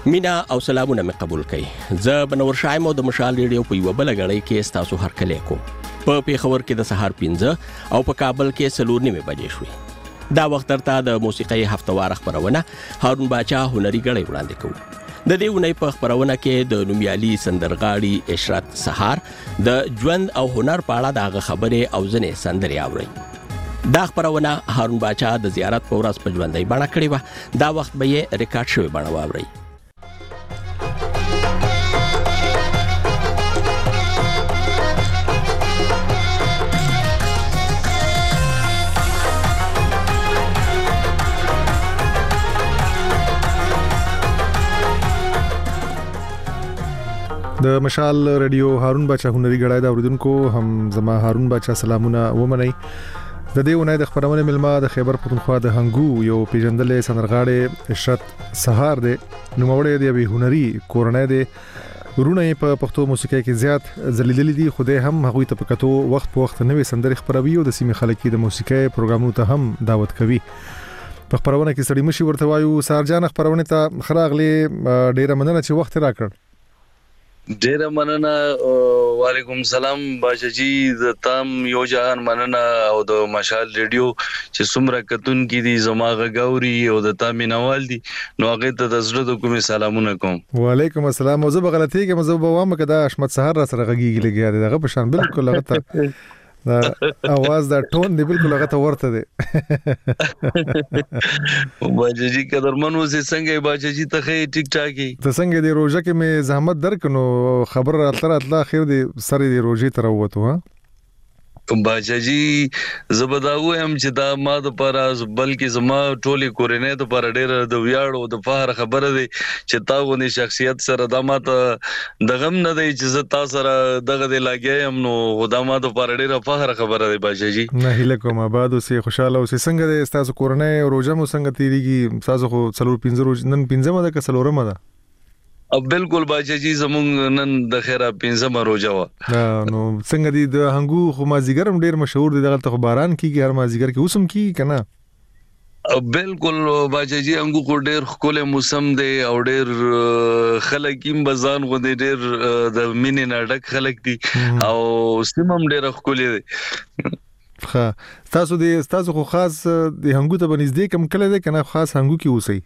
مینا او سلامونه مې قبول کړئ. زه بنور شایم او د مشال ریډیو په یو بل غړی کې تاسو هرکلی کوم. په پیښور کې د سهار 15 او په کابل کې 4:30 بجې شوې. دا وخت ترته د موسیقۍ هفتوار خبرونه هارون باچا هنري غړی وړاندې کوي. د دې ونې په خبرونه کې د نومیالي سندرغاړي اشرت سهار د ژوند او هنر په اړه دغه خبرې او ځنې سندرې اوري. دا خبرونه هارون باچا د زیارت په ورځ په ژوندۍ بڼه کړې وه. دا وخت به یې ریکارډ شوی بڼه واورئ. د مشال ریډیو هارون باچا هنري غړای دا اوریدونکو هم زما هارون باچا سلامونه ومنئ. د دې ونې د خبرونه ملما د خیبر پختونخوا د هنګو یو پیژندل سندرغاړي اشرت سهار دی. نوموړی دی به هنري کورنۍ دی. ورونه په پښتو موسیقۍ کې زیات ځلیدل دي. خدای هم هغوی ته پکاتو وخت په وخت نوې سندرې خبروي او د سیمې خلک د موسیقۍ پروګرامونو ته هم دعوت کوي. په خبرونه کې سړی مشي ورته وایو. سارجان خبرونه ته خراغلي ډیره مننه چې وخت راکړ. ډیره مننه. وعلیکم سلام باچا جی. د تام یو جهان مننه او د مشال ریډیو چې څومره کتون کې دي زماغه غوري او د تام نوال دي نو هغه ته د زړه د کومې سلامونه کوم. وعلیکم السلام. او زه به غلطي کې مزه بوام کدا اشمت سحر را سره غږیږي لګیا دغه په شان بالکل هغه ته دا आवाज دا ټون دی بالکل هغه ته ورته دی. باچا جی قدرمنو سي څنګه باچا جی ته ټیک ټاکي ته څنګه دی روزه کې مې زحمت درکنو خبر راتله اخر دی سره دی روزي تر وته. ها باچا جی زبداو هم چې دا ما د پاره بلکې زما ټولي کورنۍ د پاره ډېر د ویاړ او د فخر خبره دی چې تاغونی شخصیت سره د ماته د غم نه دی چې زه تاسو سره دغه دی لاګیم نو خدا ما د پاره ډېر فخر خبره دی باچا جی. نه هله کوم آباد اوسې خوشاله اوسې. څنګه دی تاسو کورنۍ روزه مو څنګه تیریږي؟ تاسو خو 4-5 روز نن 15 ده که 4 ده؟ بالکل باچا جی زمونږ نن د خیره 15 روزه وا. نو څنګه دی د هنګو خو مازیګر هم ډیر مشهور دی. دغه ته باران کیږي هر مازیګر کې اوسم کی کنه؟ بالکل باچا جی انګو کو ډیر خپل موسم دی او ډیر خلک هم بزان غو دی ډیر د مینې نډک خلک دي او سیمم ډیر خپل دی. تاسو خو خاص د هنګو ته بنځدې کم کله دی کنه خاص هنګو کې اوسئ؟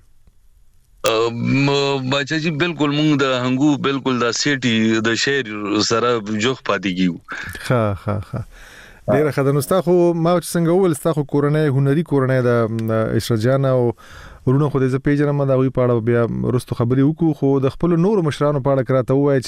باچا جی بالکل مونږ د هنګو بالکل د سیټي د شهر سره جوخ پاتې کیو. ها ډیره خدانستا خو ما چې څنګه ول ستا خو کورنۍ هنري کورنۍ د اشرت جان او ورونه خو د پیجن ما دا وی پاړه بیا رستو خبري وکړو. خو د خپل نور مشرانو پاړه کراته وای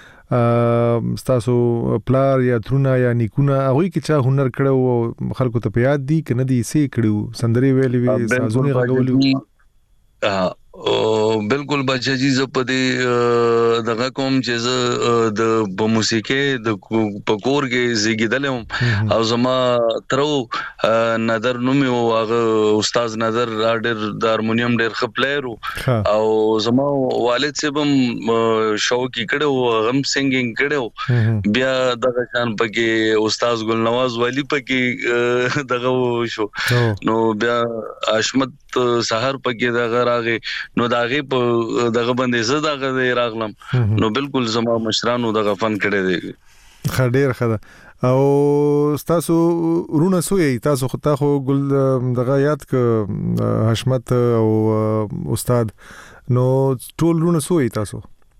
چې تاسو پلار یا ترونه یا نیکونه هغه کې چا هنر کړو خلکو ته پیاد دي کنه دي سي کړو سندري ویلې وی سازونه غوړو. بالکل باچا جی زه په دې دغه کوم چې زه د موسیقي د پکور کې زیږیدلم او زما ترو نظر نومي او هغه استاد نظر ډېر د هارمونیم ډېر خپلیر او زما والد صاحب شوقي کړو غم سنگینګ کړو. بیا دغه شان پکې استاد ګل نواز ولی پکې دغه شو نو بیا اشمت سحر پکې دغه راغې نو داغه په دغه باندې زه دغه راغلم نو بالکل زما مشرانو دغه فن کړي دي. خډیر خدا او تاسو رونه سوې تاسو خو ګل دغه یاد ک حشمت او استاد نو ټول رونه سوې تاسو؟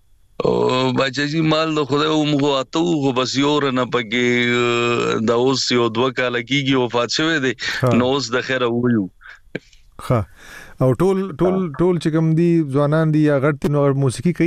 باچا جی مال د خدای او مغو اتو خو بس یو نه پکې د اوس یو 2 کال کېږي وفات شوه دي نو اوس د خیره ویو. او ټول چې کوم دي ځوانان دي یا غټ نو موسیقي کوي؟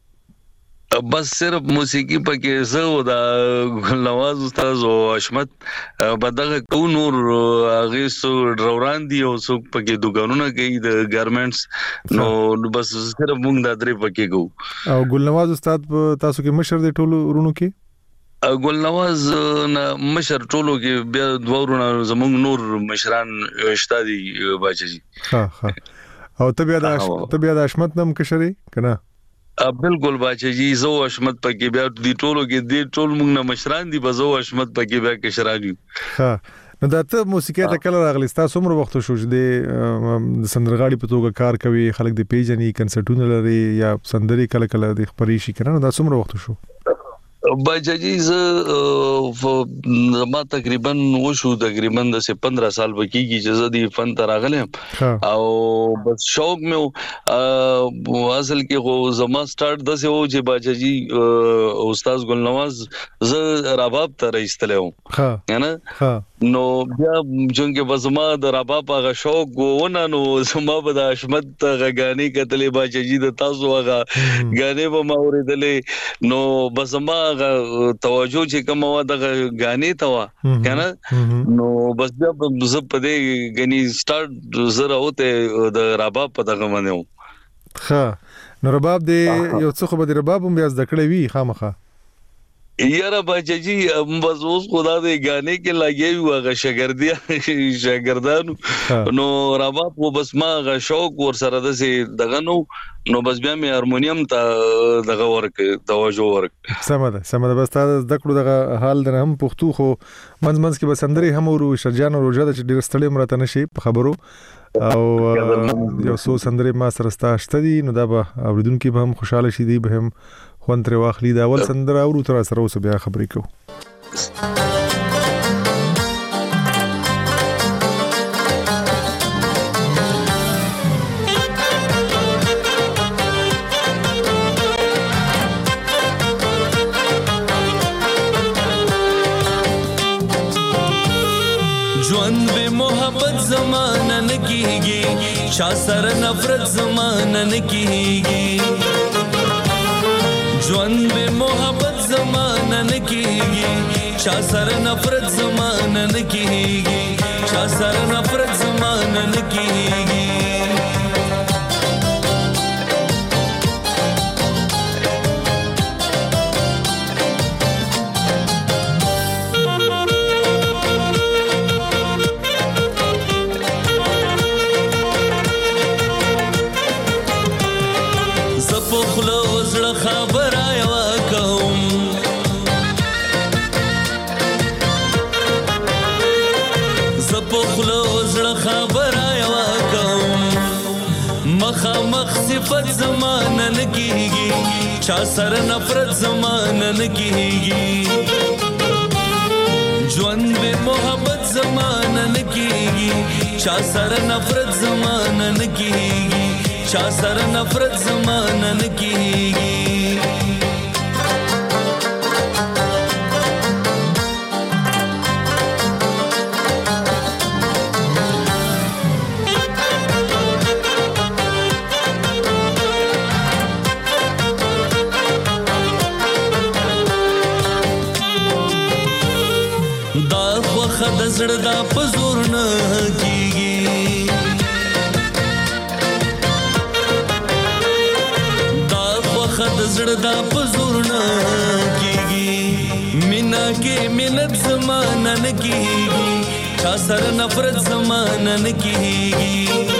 بس صرف موسیقي پکې زه دا ګلنواز استاد او اشمت بدغه کو نور هغه سو ډروران دي او سو پکې دکانونه کوي د ګارمنټس نو بس صرف موږ دا درې پکې کو. او ګلنواز استاد تاسو کې مشر دی ټولو ورونو کې؟ ګل نواز مشر ټولو کې بیا دوورونه زموږ نور مشران شته دي باچا جی. او ته بیا د اشمت نم کشري کنه؟ بالکل باچا جی زو اشمت پکې بیا دی ټولو کې دی ټول موږ نه مشران دي بزو اشمت پکې بیا کشران یو. نو دا ته موسیقي ته کله راغلی تاسو عمر وخت شو چې د سندرغاړي په توګه کار کوي خلک د پیژني کنسرټونه لري یا سندري کله کله د خبري شي کنه دا څومره وخت شو باجی ما تقریبا وشو تقریبا د 15 سال بکیږي چې زه د فن ته راغلم او بس شوق مې اصل کې خو زما سٹارټ د سه و چې باجی استاد ګلنواز زه رباب ته راځتلم نه نو بیا جونګه وزما د رباب هغه شوق ونه نو زما به د حشمت غاګانی کتلې باجی د تاسو هغه غانې به ما اوریدلې نو بس ما توجه چې کوم و د غانې توا کنه نو بس بیا زه په دې غني سٹارټ زره اوته د رباب په دغه باندې ها نو رباب دې یو څه خو به د رباب هم بیا ذکرې وی خامخه یاره باجی بس اوس خدا دې غانې کې لګي هغه شاګردانو نو رباب و بس ما غ شوق ور سره د سي دغه نو بس بیا مې هارمونیم ته دغه ورک توجه ورک سمده بس تاسو د کړو دغه حال د هم پښتو خو منځ کې بسندري هم ورو شرجان او روجا د ډیر ستړي مرته نشي په خبرو او یو څو سندري ما سره ستاشته دي نو دا به اوریدونکو به هم خوشاله شي دي به هم خوان تر واخلي دا اول سندره او تر سره اوس بیا خبرې کوو ژوند به محبت زمانه نکیږي چا سره نفرت زمانه نکیږي ژوند به محبت زمانه نکیږي چا سره نفرت زمانه نکیږي چا سره نفرت زمانه نکیږي صفت زمانه نکیږي چا سره نفرت زمانه نکیږي ژوند به محبت زمانه نکیږي چا سره نفرت زمانه نکیږي چا سره نفرت زمانه نکیږي زړه دا پزور نه کیږي دا وخت زړه دا پزور نه کیږي مینا کې مینت زمانه نه کیږي چا سره نفرت زمانه نه کیږي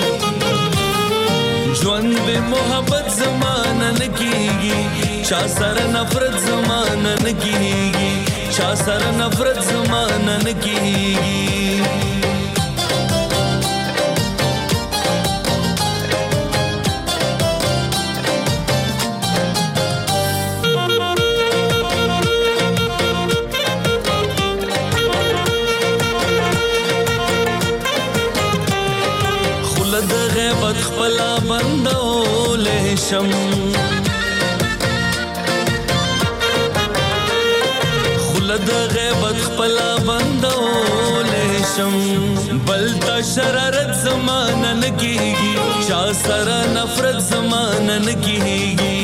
ژوند به محبت زمانه نه کیږي چا سره نفرت زمانه نه کیږي چا سره نفرت زمانه نکیږي خلد غیبت خپلا بندول شم د غیبت خپلا بندول شم بلتا شرارت زمانه نکیږي چا سره نفرت زمانه نکیږي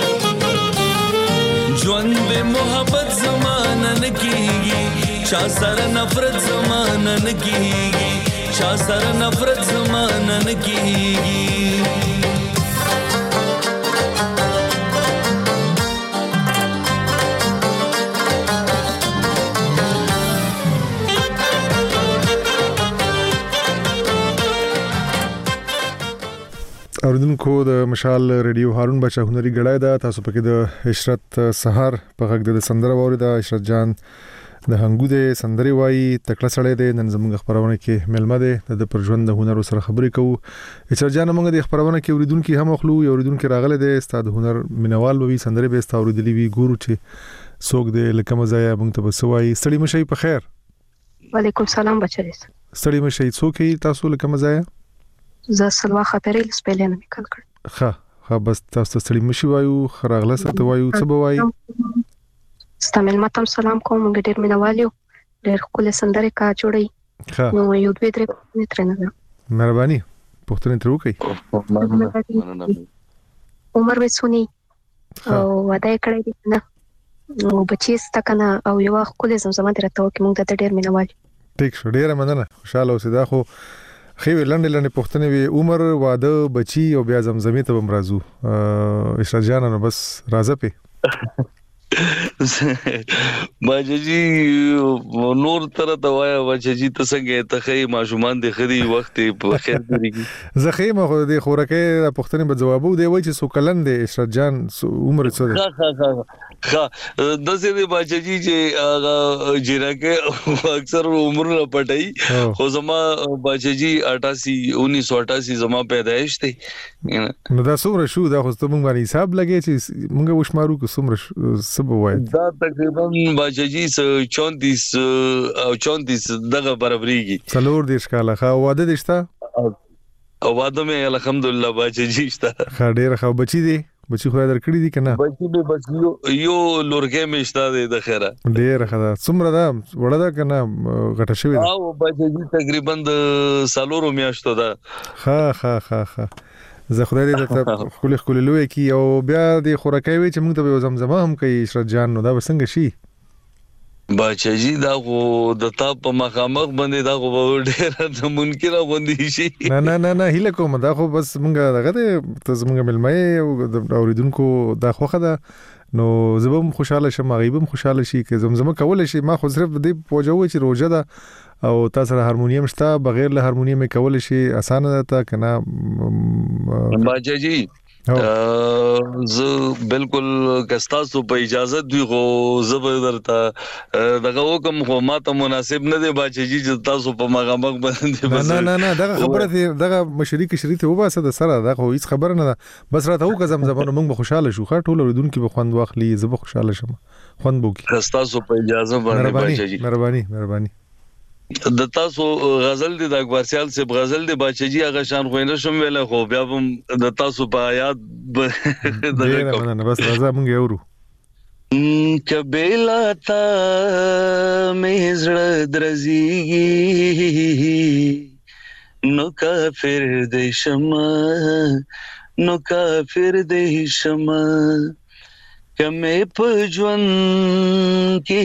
ژوند به محبت زمانه نکیږي چا سره نفرت زمانه نکیږي چا سره نفرت زمانه نکیږي اوریدونکو د مشال ریډیو هارون بچا هنري غړای دا تاسو پکې د عشرت سحر په غږ د سندره ووري دا عشرت جان د هنګو د سندري وای تکړه سړی دی نن زموږ خبرونه کې ملمه ده د پرژوند د هنر سره خبرې کوو چې جان موږ د خبرونه کې اوریدونکو هم خپلو اوریدونکو راغله د استاد هنر مینوال وي سندري به استاد اوریدلی وی ګورو چې څوک د لکه مزایا موږ ته بسوي ستړي مشي په خیر وعلیکم سلام بچی ستړي مشي څوک تاسو لکه مزایا زه سلوا خبرې سپیلنه میکل کړ ها بس تاسو ستړي مشي وایو خراغله ست وایو څه بوای ستامل ماتم سلام کوم موږ ډیر مینوالو ډیر خپل سندري کا جوړي نو یو دوی درې نترنه مهرباني پښتنه تر وکي عمر وسونی او ودا کړی دی نه نو بچی ستکنه او یو خپل زمزمه درته وکي موږ ته ډیر مینوال ټیک شو ډیر مننه خوشاله اوسې دا خو خو لنډ پښتنه وی عمر واده بچی او بیا زمزمه ته بمرازو اشرا جان نو بس راځه په باجی نور تر ته وایا باجی ته څنګه ته خې ماشومان د خدي وخت په خیر دیږي زخیمه خو د خورکه پښتنه به جوابو دی وای چې سوکلن دی اشرف جان عمر څه د سې باجی چې جیرکه اکثر عمر نه پټای خو زما باجی 1988 زما پیدائش دی نو دا څومره شو دا خو ته مونږ باندې حساب لګی چې مونږ وشمارو کو څومره سبو وای دا تقریبا باجی 34 دغه برابرېږي څلور دیش کاله خو واده دشتا او واده مې الحمدلله باجی شتا ډېر خو بچی دی بچی خو در کړی دي کنه بچی به بس یو لورګه مشتا دی د خیره ډېر خدا څومره دا وړه دا کنه غټه شوی دا او باجی تقریبا د سالورو میاشتو دا ها زه خدای دې ته خپل لوي کی او بیا د خورکای وی چې موږ ته زمزمه هم کوي اشرف جان نو دا وسنګ شي باچاجي دا خو د تا په مخامخ باندې دا خو ډېر ممکن غوندي شي نه هله کوم دا خو بس موږ دغه ته زموږ ملمای او اوریدونکو دا خوخه ده نو زبم خوشاله شم غیبم خوشاله شي که زمزمه کول شي ما خو صرف دې پوجوي چې روزه ده او تاسو هارمونیم شته بغیر له هارمونیم کول شي اسانه ده کنه باجاجي زه بالکل کستاسو په اجازه دی خو زبردسته دغه حکم خو ماته مناسب نه دی باچی چې تاسو په مغامغ باندې نه دغه خبره دغه مشرک شریته وباسه د سره دغه هیڅ خبره نه بس راته وک زمزمه موږ خوشاله شو خاطر ټول ردونکو به خوند واخلي زه به خوشاله شم خوند بوکي کستاسو په اجازه باندې باچی مهرباني د تاسو غزل د اکبر سیال سے غزل د باچجی هغه شان خو نه شم ویل خو بیا هم د تاسو په یاد دغه نه بس راځه مونږ یورو کبیلا تا مزړه درزیږي نو کافر د شمه کمه پجون کی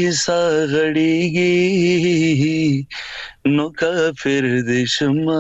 ساغړیږي نو کافر د شمه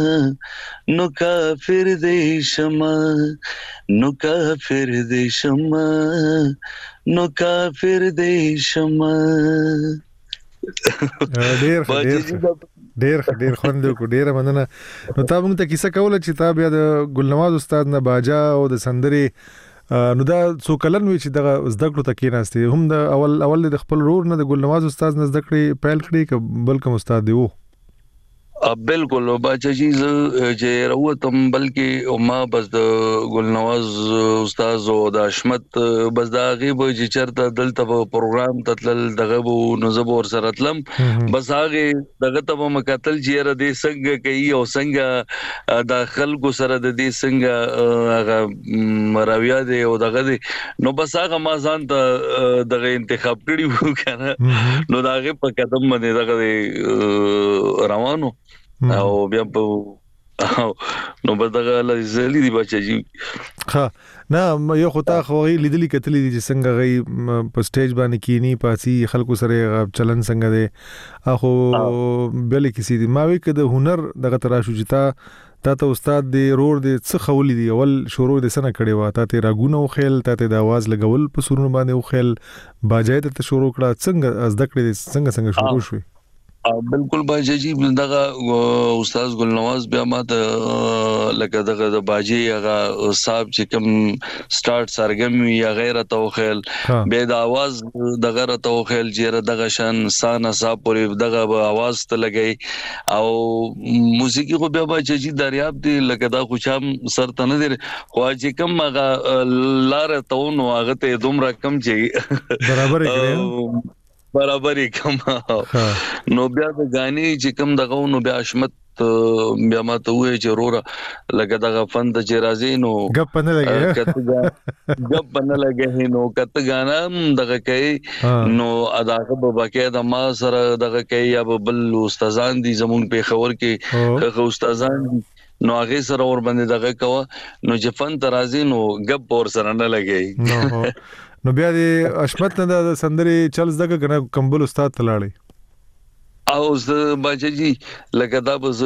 ډېر خوند کو ډېر مننه نو تا موږ ته کیسه کوله چې تا بیا د ګلنواز استاد نه باجا او د سندري نو دا څو کلن وی چې دغه زده کړو ته کېناستې هم د اول د خپل رور نه د ګلنواز استاد نه زده کړې پیل کړې ک بلکې استاد دی وو بالکل باچی چې راوتم بلکې ما بس د ګلنواز استاد او د حشمت بس دا غیب چې چرته دلته پروګرام تتل دغه نو زبور سره تلم بس هغه دغه ته مکتل چې را دې څنګه کوي او څنګه د خلکو سره د دې څنګه هغه راویا دی او دغه دی نو بس هغه ما ځان ته دغه انتخاب کړی وو کنه نو دغه په قدم باندې دغه روانو او بیا په نو بدغه لزلی دی بچی ها نه یو خطا خو لیدلی کتلی دي چې څنګه غي په سټیج باندې کینی پاسي خلکو سره چلن څنګه دی اخو بل کسی دی ما وی کده هنر دغه تراشو جتا ته استاد دی رور دی څه خولې دی اول شروع د سنه کړي وا ته راګونه او خیل ته د आवाज لګول په سرونو باندې او خیل باجای ته شروع کړه څنګه از دکړې څنګه شروع شوې بالکل باجی جی دغه استاد ګل نواز بیا ماته لکه دغه د باجی هغه صاحب چې کوم سٹارټ سرګم یا غیره توخیل به د आवाज دغه را توخیل چې دغه شان سان صاحب پورې دغه आवाज ته لګي او موسیقي خو بیا باجی جی دریاب دی لکه دا خوشام سر ته نه دی خو چې کوم هغه لار ته نو هغه ته دومره کم چې برابر کړی برابرې کم نو بیا د غاني چې کوم دغه نو بیا اشمت بیا ماته وې چې رورا لکه دغه فند چې راځي نو غپ نه لګي نو کته غانا دغه کوي نو اداغه په باقاعده ما سره دغه کوي یا بل استادان دي زمون په خبر کې استادان نو هغه سره ور باندې دغه کوه نو چې فن ترازی نو غپ ور سره نه لګي نو بیا د اشمت نه د سندري چل زده کنه کمبل استاد تلاړي او زه باجی جی لکه دا بز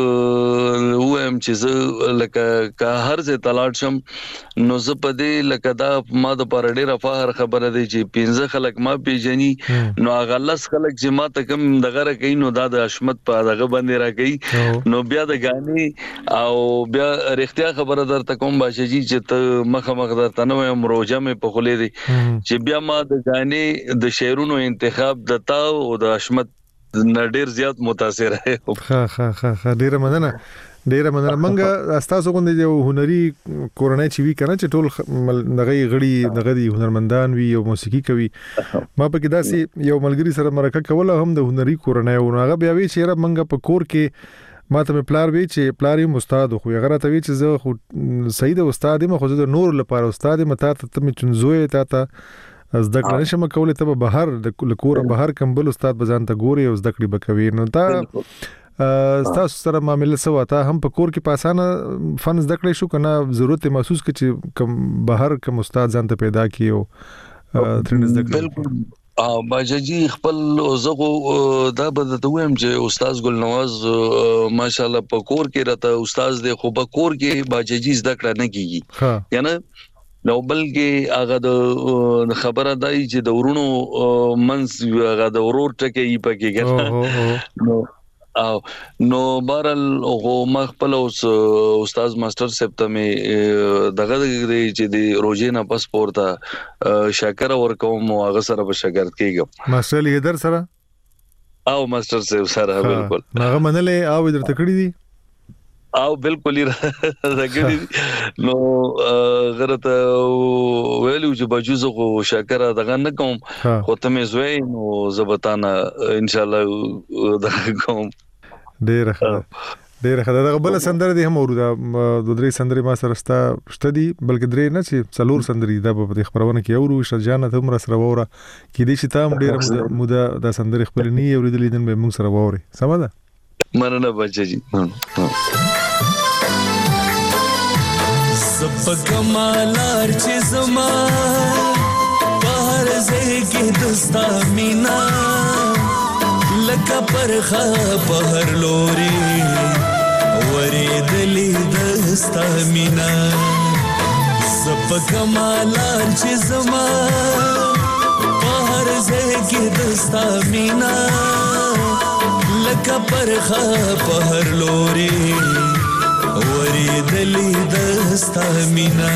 وهم چې زه لکه که هر ځای تلاړ شم نو زه پدې لکه دا ما د پر ډېر فخر خبره دی چې 15 خلک ما پیژني نو هغه لس خلک چې ما ته کوم دغه را کوي نو دا د اشمت په دغه باندې را کوي نو بیا د غاني او بیا رښتیا خبره درته کوم باجی جی چې ته مخ درته نو مروجه مې په خولې دي چې بیا ما د غاني د شعرونو انتخاب دتا او د اشمت ډیر زیات متاثر ہے ها ډیر مننه منګه تاسو غوندې یو هنري کورنۍ چې وی کنه چې ټول دغه غړي دغه هنرمندان وی او موسیقي کوي ما په کې داسي یو ملګری سره مرکه کوله هم د هنري کورنۍ او هغه بیا وی چې منګه په کور کې ما ته پلار وی چې پلار یې استاد خو هغه ته وی چې زه خو سید استاد ما خو د نور لپاره استاد ما ته چنزوي ته از د کړه نشم کولای ته بهر د کور بهر کمبل استاد بزان ته ګوري او زده کړي بکوي نو تا تاسو سره معاملې سوا تا هم په کور کې پاسانه فن زده کړی شو کنه ضرورت محسوس کړي چې کم بهر کم استاد ځان ته پیدا کیو ترنځ زده کړي بالکل باجی جی خپل زغو دا بدته ويم چې استاد ګل نواز ماشاءالله په کور کې راته استاد دی خو په کور کې باجی جی زده کړه نه کیږي یعنی نو بلکې هغه د خبره دای چې د ورونو منس هغه د ورور ټکي پکې نو او نو بارل هو مخبل استاد ماستر سپته می دغه چې د روزینه پاسپورت شکر ورکوم او هغه سره په شاګرد کېږم ماستر لیدر سره او ماستر سره بالکل هغه منلې او درته کړی دي او بالکل راګړي نو غرته ویلو چې بجوزه خو شکر دغه نه کوم خو ته مې زوی نو زبطانه ان شاء الله دغه کوم ډیر خدای بل سندره دي هم ورته د درې سندري ما سره شته دي بلکې درې نه چې څلور سندري د په خبرونه کې اورو شجانه ته مر سره وره کې دي چې تام ډیر موده د سندري خپل نه اوریدلې دن به موږ سره ووري سم ده مرنه بچی جی سب کمالار چې زما بهر زګي دستا مینا لکه پرخه بهر لوري ورېدلې دستا مینا سب کمالار چې زما بهر زګي دستا مینا لکه پرخه بهر لوري ورېدلې دستا مینا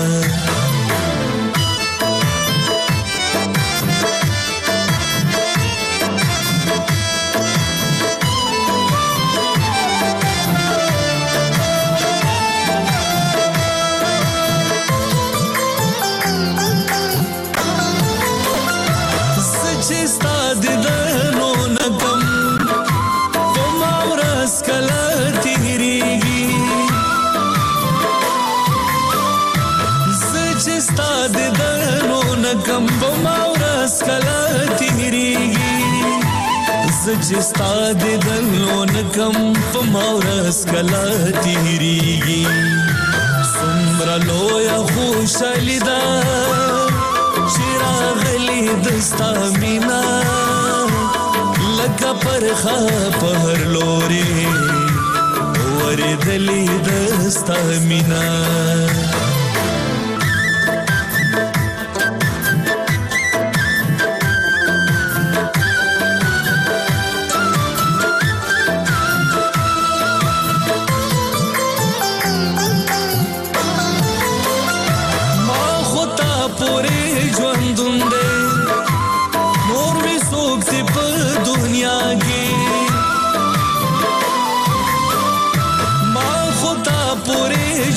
کم بماورس کلا تیریږي چې ستا د دلون کم بماورس کلا تیریږي څومره لویه خوشالي ده چې راغلې دستا مینا لکه پرخه په هر لوري ورېدلې دستا مینا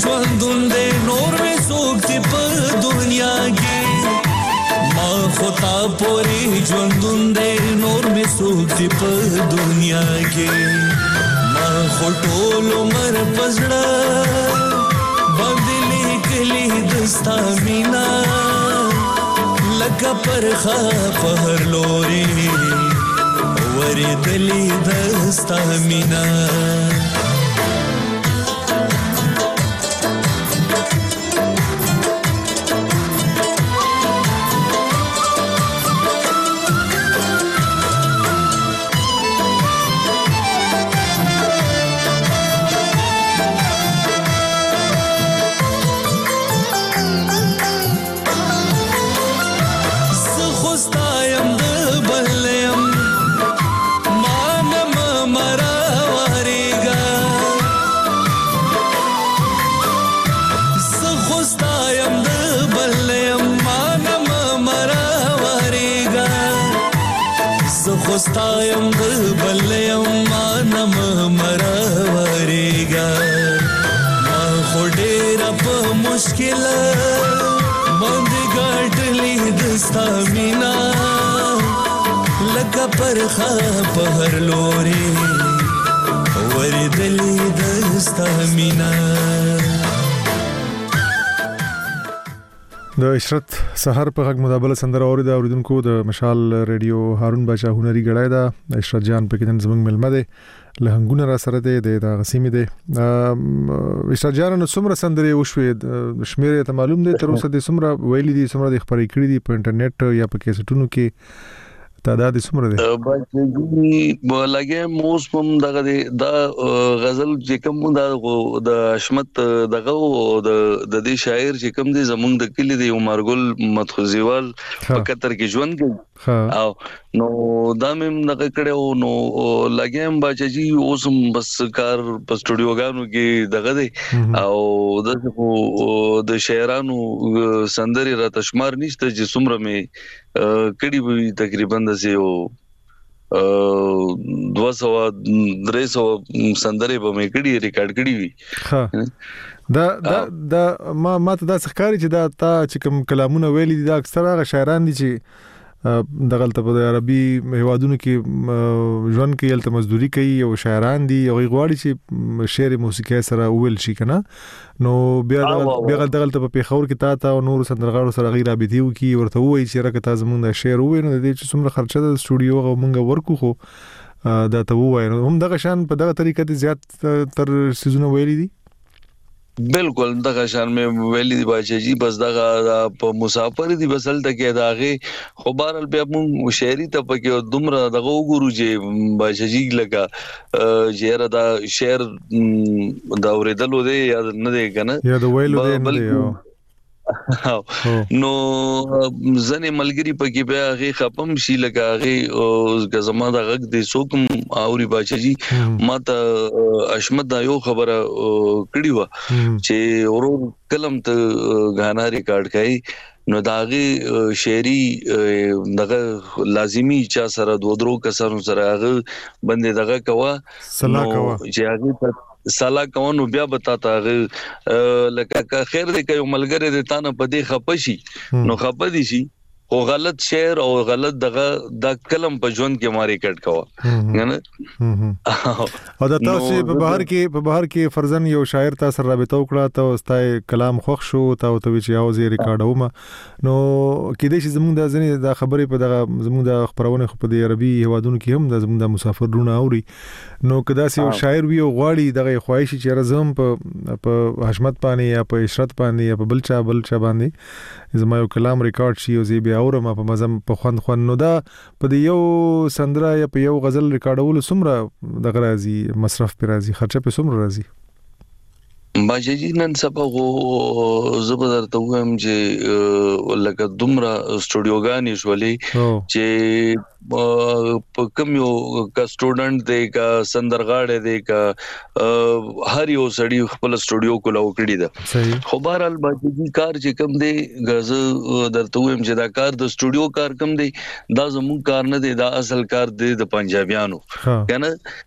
ژوندون دې نور مې څوک دې په دنیا کې ما خو تا پورې ژوندون دې نور مې څوک دې په دنیا کې ما خو ټول عمر پزړه باندې لیکلي دستا مینا لکه پرخه په هر لوري ورېدلې دستا مینا خوستایم د بلیم مانم مرورېګا ما خو ډېر په مشکل باندې ګاډلې دستا مینا لکه پرخه په هر لوري ورېدلې دستا مینا د عشرت سحر په غږ مدابله سندره اوریدا اوریدونکو د مشال ریډیو هارون بچا هنري غړای دا عشرت جان په کې نن زمنګ ملمه ده لهنګونه را سره ده د غسیمه ده عشرت جان نو څومره سندره وشوي شمیره ته معلوم ده تر اوسه د څومره ویلي دي څومره د خبرې کړې دي په انټرنیټ یا په کیسټونو کې تعداد څومره ده باندې لګي موس پم دغه دا غزل چې کوم د حشمت دغه د دې شاعر چې کوم دي زمونږ د کلی دی عمر ګل مدخوزیوال په قطر کې ژوند کوي او نو دا مم دغه کړو نو لګیم باچجی اوسم بس کار په سټوډیوګانو کې دغه دی او د شاعرانو سندري را تشمار نشته چې څومره می کړي وي تقریبا د یو 200-300 سندري به می کړي ریکارډ کړي وي دا ما ته دا ښکاری چې دا تا چې کوم کلامونه ویلي دي دا اکثره هغه شاعران دي چې دغلته په عربي هوادونو کې ژوند کوي الته مزدوري کوي او شاعران دي او غواړي چې شعر موسیقي سره ویل شي کنه نو بیا دغلته په پیښور کې تا او نور سندرغاړو سره غیر رابطي وکي ورته وایي چې راکته زمونږ د شعر وې نو د دې چې څومره خرچه د سټوډیو او مونږ ورکو خو دا ته وایي هم دغه شان په دغه طریقه دي زیات تر سيزونه ویلي دي بالکل دغه شان مې ویلي دی باچجی بس دغه په مسافر دی بسل تکي داغه خو بهرال بیا مون شهري ته پکې دومره دغه وګورو چې باچجی لگا جهره دا شهر دا اوریدلو دی یا نه دی کنه یا دا ویلو دی نه دی نو زنه ملګری پکې بیا هغه خپم شي لگا هغه زما د غږ د سوکم اوري باچجی ماته اشمت دا یو خبره کړی و چې ورو کلم ته غانا ریکارډ کړي نو داغه شعري دغه لازمی چا سره دوه کسانو سره هغه بندې دغه کوا چې هغه سالا کوونو بیا بتاتا لکه خیر دې کوي ملګری دې تانه پدې خپشي نو خپدي شي او غلط شعر او غلط دغه د کلم په ژوند کې ماري کټ کوا کنه او دا تاسو په بهر کې فرضاً یو شاعر تاسو رابطه وکړه ته واستای کلام خوښ شو ته چې یاوزي ریکارډوم نو کې دې چې زموږ د ځنې د خبرې په دغه زموږ د خبرونه په د عربي هوادونو کې هم د زموږ د مسافرونو اوري نو کدا سي یو شاعر وی او غواړي دغه خواهش چې رزم په حشمت باندې یا په عشرت باندې یا په بلچا باندې زما یو کلام ریکارډ شي او زی بیا اورم په مزم په خوند نو دا په یو سندره یا په یو غزل ریکارډول سمره د غرازي مصرف پر راځي خرچه په سمره راځي باجی نن سبا زبردر ته هم چې لکه دومره سټوډیوګانی شولې چې په کوم یو کا سټوډنټ دی کا سندرغاړی دی کا هر یو سړی خپل سټوډیو کولاو کړی دا خو بهرال باجی کار چې کوم دی غز درته هم چې دا کار د سټوډیو کار کوم دی دا زموږ کار نه دی دا اصل کار دی د پنجابیانو کنه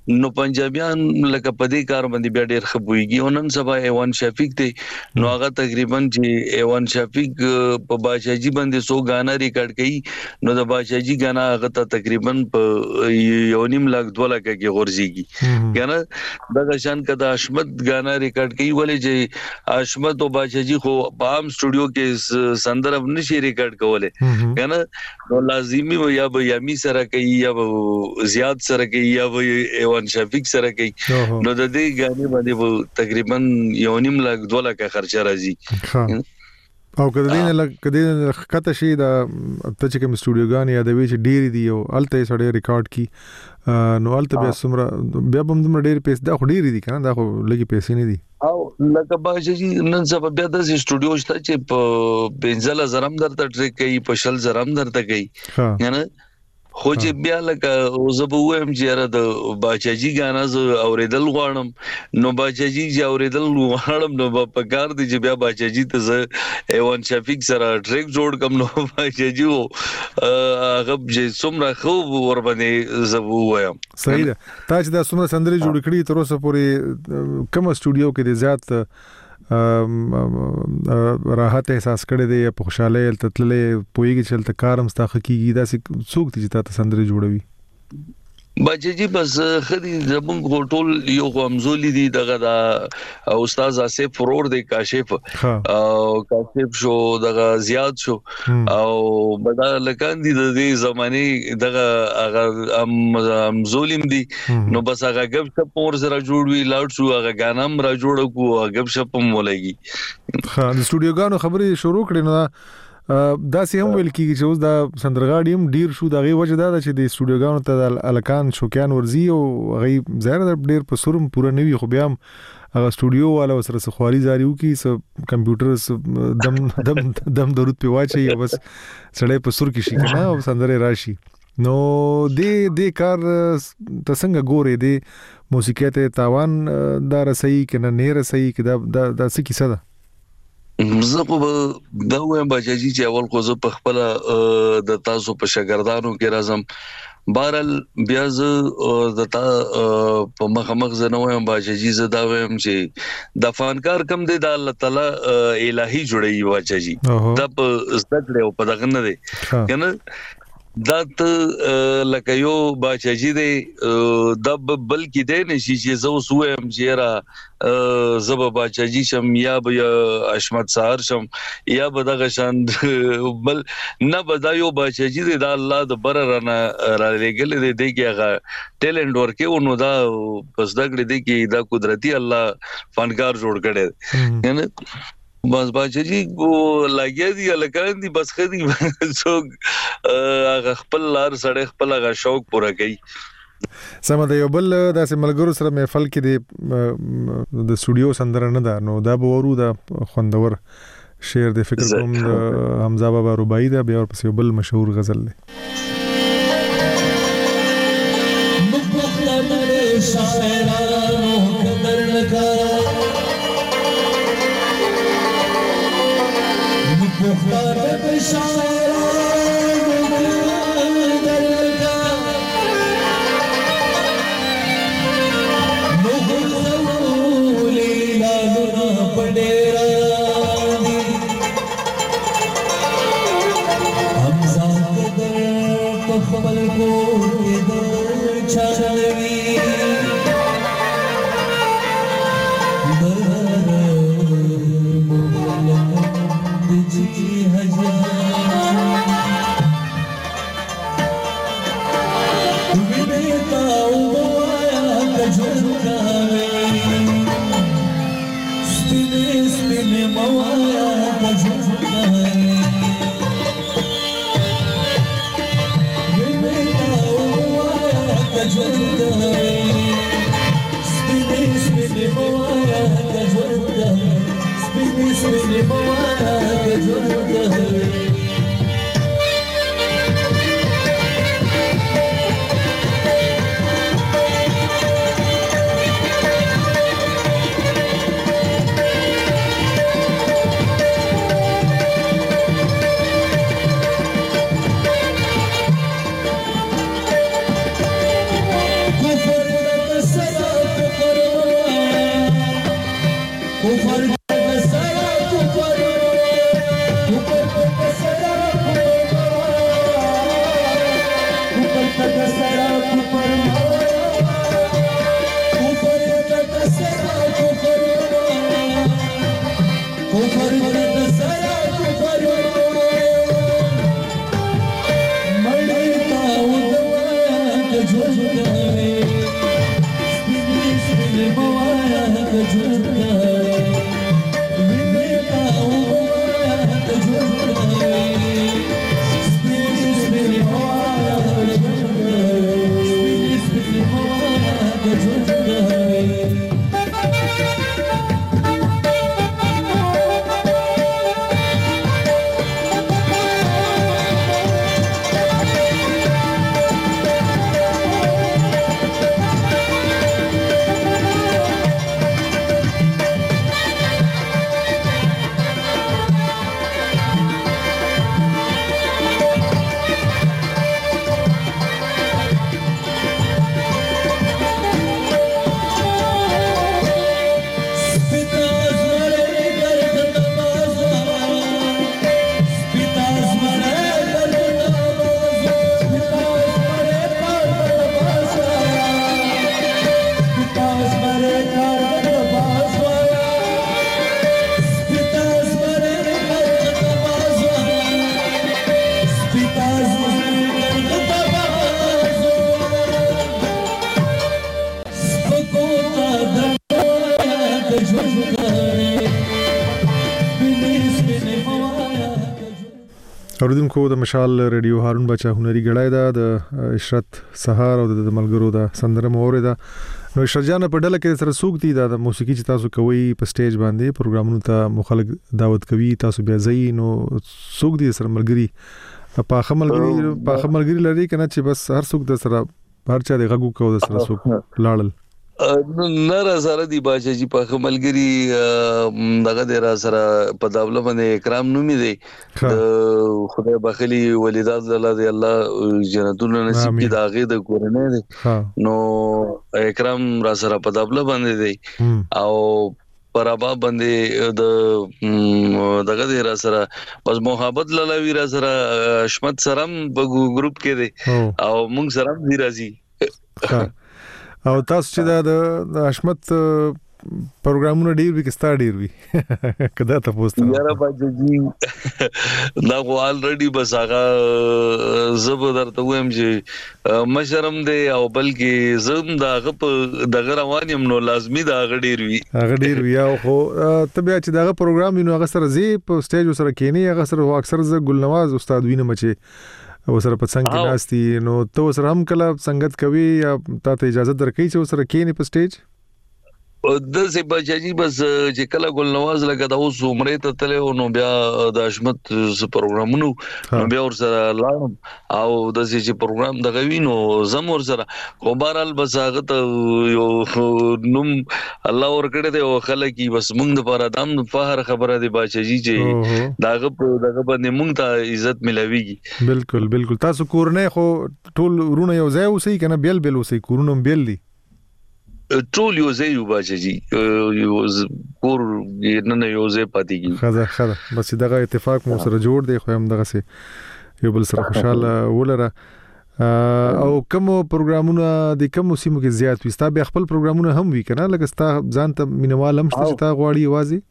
نو پنجابیان لکه پدې کار باندې بیا ډېر خبويږي ونن سبا ایوان شفیق ته نو هغه تقریبا چې ایوان شفیق په باچاجي باندې 100 غانا ریکارډ کړي نو د باچاجي غانا هغه ته تقریبا په 1.5 لک 2 لک کې غورځيږي کنه دا شان کده اشمت غانا ریکارډ کړي ولې چې اشمت او باچاجي خو په عام سټوډیو کې سندرب نشي ریکارډ کوله کنه نو لازمي یا به یامي سره کوي یا زیات سره کوي یا ایوان شفیق سره کوي نو د دې غانې باندې تقریبا 1.5 لک 2 لک خرچه راځي او کله کته شي دا ته چې کوم سټوډیوګان یا د وی چې ډېری دی او الته سړی ریکارډ کی نو الته بیا سمره بیا هم ډېر پیسې دا خو ډېری دي کنه دا خو لګي پیسې نه دي او لکه باجی نن سبا بیا د سټوډیو شته چې په 15000 درته ټریک کوي په 10000 درته کوي کنه خو چې بیا لکه زبوم چې را د باچاجي غانا ز اوریدل غواړم نو باچاجي چې اوریدل غواړم نو په کار دي چې بیا باچاجي ته ز ایوان شفیق سره ټریک جوړ کوم نو باچاجي هغه چې څومره خو ور باندې زبوم صحیح ده تا چې دا څومره سندري جوړ کړی تر اوسه پورې کوم سټوډیو کې دي زیات راحت احساس کړی دی په خوشاله تللې پويږي چې تل کارم ستاخه کیږي دا څوک چې تاسو سندري جوړوي باجی بس خدي زمونږ ټول یو غمزولي دي دغه د استاد اسف فرور د کاشف او کاشف شو دغه زیات شو او بدا لکان دي د دې زماني دغه هغه ظلم دي نو بس هغه غب شپ اور سره جوړوي لاړ شو هغه غانم را جوړ کو غب شپ مولګي خا د سټوډیو غانو خبرې شروع کړې نو دا سه هم ویل کیږي چې اوس دا سندرغاړي هم ډیر شو دغه وجه دا چې د سټوډیوګانو ته الکان شوکیان ورزي او غي ظاهر ډیر په سرم پوره نوي خو بیا هغه سټوډیو والا سره سخوالي زاریو کی س کمپیوټر دم درود په واچي بس سړی په سر کې شي کنه او سندره راشي نو د کار تسنګ ګورې د موسیقي ته تاوان دا رسي کنه نه رسي کدا د څه کیسه ده زه خو دا وایم باجی چې اول خو زه په خپل د تاسو په شاګردانو کې راځم بهرل بیا زه د تا په مخمخ زه نو وایم باجی زه دا وایم چې د فنکار کم دی د الله تعالی الہی جوړي باجی دا په زده او په دغه نه دی کنه دا ته لکه یو باچاجي دی د بلکې دی نشي چې زو سویم چې را زب باچاجي شم یا به اشمت سحر شم یا به دغه شان بل نه بدایو باچاجي دی د الله د بر رانه را لګل دی دغه ټیلنټ ورکه نو دا پس دغه دی کې دا قدرتي الله فنکار جوړ کړي نه بس باچاجي کو لګیا دي لکان دي بس خدي څوک هغه خپل لار سره خپل هغه شوق پوره کوي سم د یو بل داسې ملګرو سره محفل کې د سټوډیو سندره نه ده نو دا به ورو دا خوندور شعر د فکر کوم د حمزه بابا رباعي دا بیا ورپسې یو بل مشهور غزل دی Good اوریدونکو د مشال ریډیو هارون بچا هنري غړای دا د عشرت سهار او د ملګرو دا سندره مورې دا نو شرجان په ډله کې سره سوق دي دا د موسیقي چې تاسو کوي په سټیج باندې پروګرامونو ته مخالف دعوت کوي تاسو بیا ځئ نو سوق دي سره ملګری په خملګری لري کنه چې بس هر څوک د سره هر چا د غږو کو د سره سوق لاړل نه را سره دی باچا جی په خملګری دغه د را سره په داوله باندې اکرام نومي دی خدای بخلی ولیدات الله جنتونه نصیب کی داغه د کورنه دی نو اکرام را سره په داوله باندې دی او پرابا باندې د دغه د را سره بس محبت لالوی را سره شمت سرم په ګروپ کې دی او مونږ سرم دی راځي او تاسو چې د حشمت پروګرامونه ډیر وی کستا ډیر وی کدا تاسو ته یاره باجی دا خو الریډي بس هغه زبردست وایم چې مشرم دی او بلکې زم دا دغه روانیم نو لازمی دا غډیر وی او خو طبيعت چې دا پروګرام نو هغه سره زی په سټیج سره کینی هغه سره اکثر ز ګلنواز استاد وینم چې وسره په څنګه ناشتي نو ته وسره هم کله څنګه کوي یا ته اجازه درکې چې وسره کېنی په سټیج د سه بچی بس چې کله ګل نواز لګا دا اوس عمره ته تله نو بیا د حشمت پروګرامونو بیا ور سره لاړم او د سه چې پروګرام د غوینو زم ور سره خو بهرال بس هغه ته یو نوم الله ور کړی دی او خلک بس موږ د پاره دام فخر خبره دی بچی چې داغه باندې موږ ته عزت ملويږي بالکل تاسو کورنه خو ټول ورونه یو ځای اوسې کنه بیل اوسې کورونه بیل دي ټول یو ځای یو باچی یو کور نه یو ځای پاتېږي خزه بس دغه اتفاق مو سره جوړ دی خو هم دغه سي یو بل سره خوشاله ولره او کوم پروګرامونه د کوم سیمو کې زیات وستا به خپل پروګرامونه هم وی کنه لکه ستا ځان ته مینوال هم چې تا غواړي وازي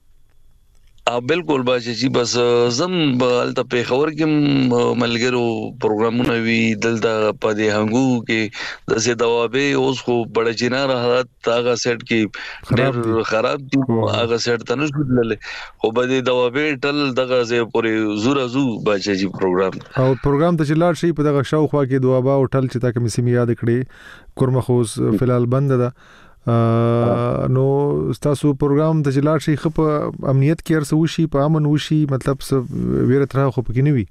بالکل باچی بس زم الته په خبر کې ملګرو پروګرامونه وی دلته په دې هنګو کې د سه دوابه اوس خو بڑا جنار حالت هغه سیټ کې ډېر خراب دي هغه سیټ ته نشو دلل خو به دې دوابه ټل دغه زه پورې زو باچی پروګرام او پروګرام ته چلار شي په دغه شاو خوا کې دوابه او ټل چې تا کوم سیمه یاد کړي کورمخوز فلال بند ده نو تاسو پروګرام د جلال شي خپ امنیت کې ارسو شي په امن وشي مطلب ویره تر خو پکې نه وي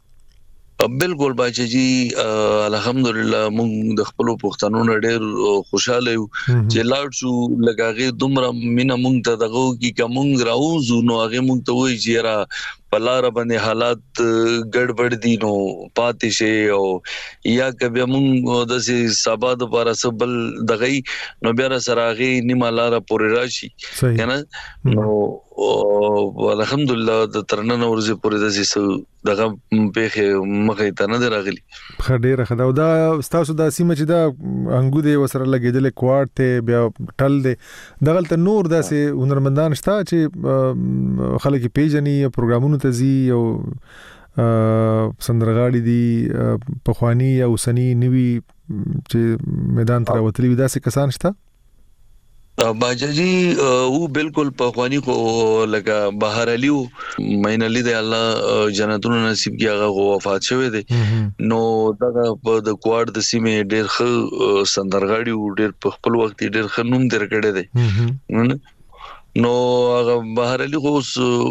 بالکل باچی الحمدلله موږ د خپل پښتنو ډېر خوشاله یو چې لاړ شو لګاغه دومره مینا موږ ته دغه کی کوم راوځو نو هغه موږ ته وایي چې را پلار باندې حالات ګډوډ دي نو پاتې شي او یا کبه مونږ د سبا د لپاره سبل دغې نو بیا سراغي نیمه لار پورې راشي کنه نو الحمدلله د ترنن ورځې پورې د دغه په مخې ته نه راغلي خډيره خدا او دا تاسو دا سیمه چې دا انګو دی وسره لګیدل کوارټ ته بیا ټل دی دغلت نور داسې هنرمندان شته چې خلک پیژني پروګرامونو ته زی او سندرغاړي دي پخوانی او سنی نوی چې میدان تر وتلی داسې کسان شته باجی او بالکل پخوانی خو لکه بهر علیو مین علی دی الله جنتونو نصیب کی هغه وفات شوه دی نو دغه د کوارټ د سیمه ډېر خ سندرغاړي ډېر په خپل وخت ډېر خنوم درکړی دی نو هغه بهر علی خو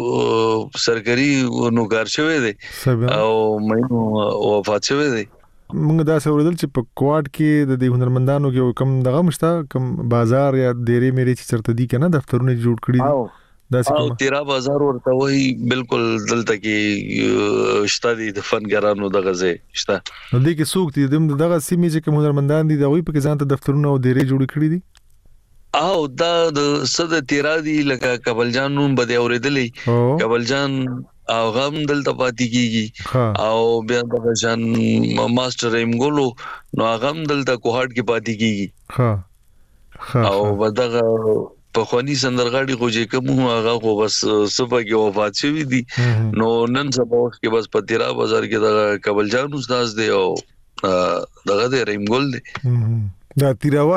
سرکاري نوکار شوه دی او مینو وفات شوه دی موږ دا سوردل چې په کوارټ کې د هنرمندانو کې کم دغه مشته کم بازار یا ډېرې مېري چې چرته دي کنه دفترونه جوړ کړی دا څه او تیرا بازار ورته وای بالکل دلته کې شته دي د فنګرانو دغه ځای شته نو دې کې څوک دي دغه سیمې چې کوم هنرمندان دي دا وي په کې ځان ته دفترونه او ډېرې جوړ کړی دي او دا د صد تیرا دي لکه کابل جان نوم بده اوریدلې کابل جان او غم دلته پاتې کیږي او بیا د شان ماستر ایمګولو نو غم دلته کوهاټ کې پاتې کیږي او بدغه په خونی سندرغاړي خو چې کوم هغه خو بس صبح کې وفات شوی دي نو نن سبا کې بس په تیرا بازار کې د کابل جان استاد دی او دغه د ایمګول دی دا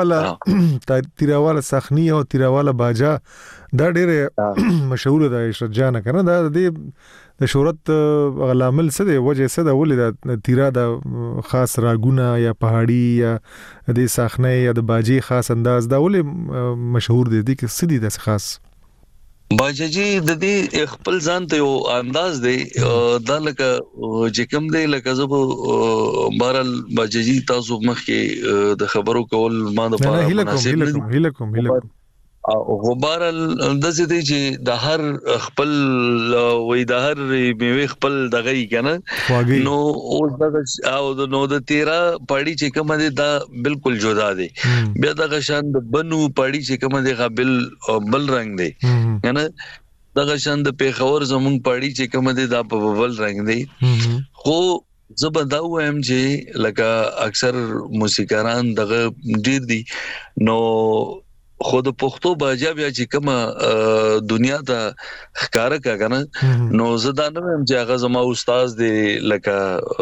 تیراواله سخنی او تیراواله باجا دا ډېر مشهور ده اشرت جان کنه دا د شهرت غلامل څه دی وجه څه ده ولې دا تیرا د خاص راګونه یا پهاړي یا د سخنه یا د باجی خاص انداز دا ولې مشهور دي د څه دي د خاص باجی د دې خپل ځان ته یو انداز دی دا لکه چې کوم دی لکه زه بهرال باجی تاسو مخکې د خبرو کول ما د پاره مناسب هیله کوم او غبارل د دې چې د هر خپل وې د هر میوه خپل دغه کنه نو او د نو د تیرا پړی چې کوم دی دا بالکل جدا دی بیا د شان د بنو پړی چې کوم دی قابل بل رنگ دی کنه د شان د پیښور زمون پړی چې کوم دی دا په بل رنگ دی خو زبدا وایم چې لکه اکثر موسیقاران دغه ډیر دي نو خود پښتو باجا بیا چې کومه دنیا ته ښکارا کنه نو زدا نو هم چې هغه زما استاد دی لکه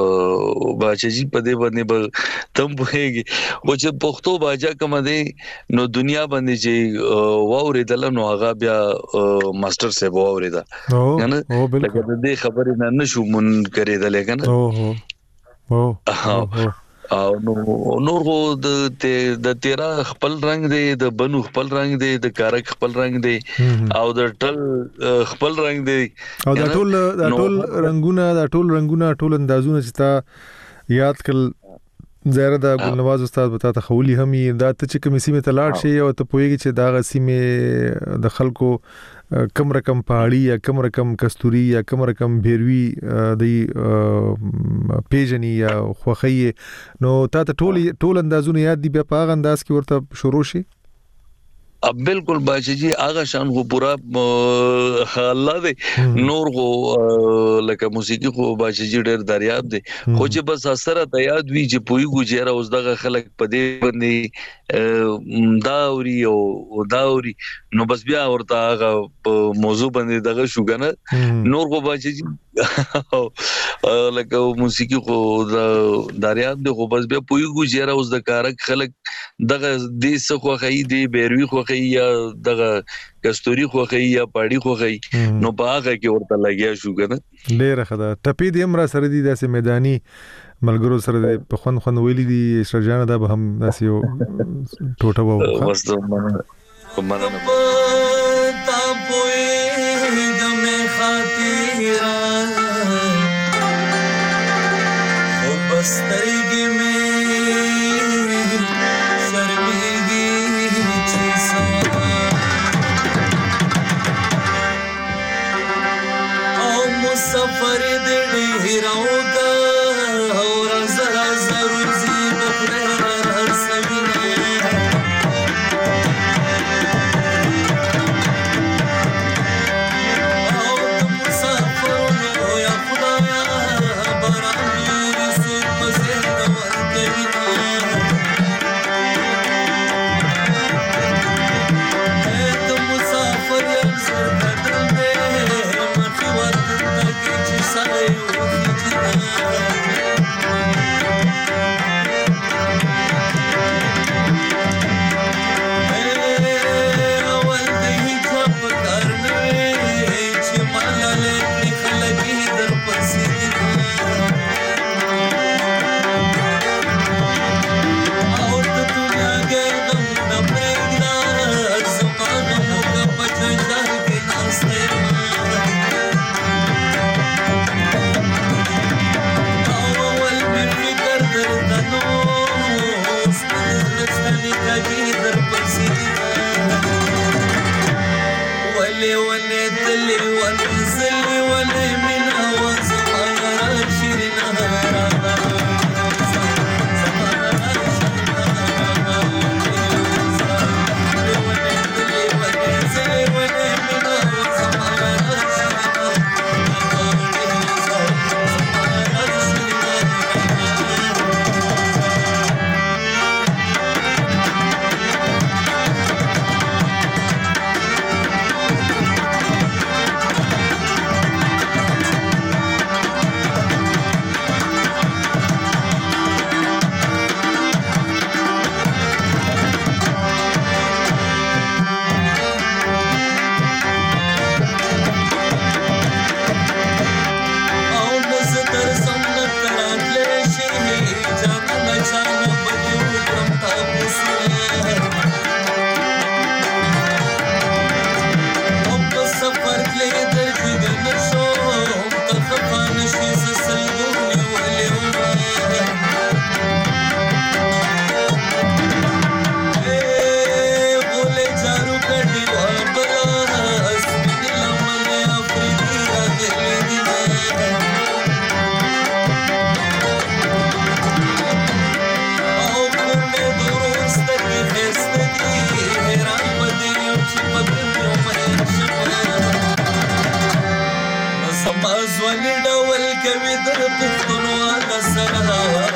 باجی په دې باندې به تم وهږي او چې پښتو باجا کوم دی نو دنیا باندې چې واوریدل نو هغه بیا ماستر صاحب واوریدا کنه لکه دې خبرې نه نشو مون کړېدل کنه او نور د تیرا خپل رنگ دی د بنو خپل رنگ دی د کارک خپل رنگ دی او د ټل خپل رنگ دی او د ټول رنگونه ټول اندازونه چې تا یاد کړ زهره د ګلنواز استاد بتا ته خولي هم دا ته چې کوم سیمه ته لاړ شي او ته پوهیږي چې دا سیمه د خلکو کم رقم پهاړي یا کم رقم کستوري یا کم رقم بیروي د پیجنی یا خوخی نو تا ته ټول اندازونه یاد دي بیا په هغه انداز کې ورته شروع شي بالکل باجی هغه شان خو پورا الله دې نور خو لکه موسیقي خو باجی ډېر دریاب دي خو چې بس اثر ته یاد وی چې پوي ګجره اوس دغه خلک په دې باندې داوري نو بس بیا ورته هغه موضوع باندې دغه شوګنه نور خو باجی لکه موسیقي خو دریاب دي خو بس بیا پوي ګجره اوس د کارک خلک دغه دې څه خو خې دي بیروي خو یا دغه کستوري خوخي یا پاړي خوخي نو باغه کې ورته لګیا شو کنه ډېر خدا ټپي دې امر سره دي داسې میداني ملګرو سره په خون ویلي دي شرجانه دا به هم داسې یو ټوټه وو واسطه مننه تا پوي د مې خاطره او بسترګې مې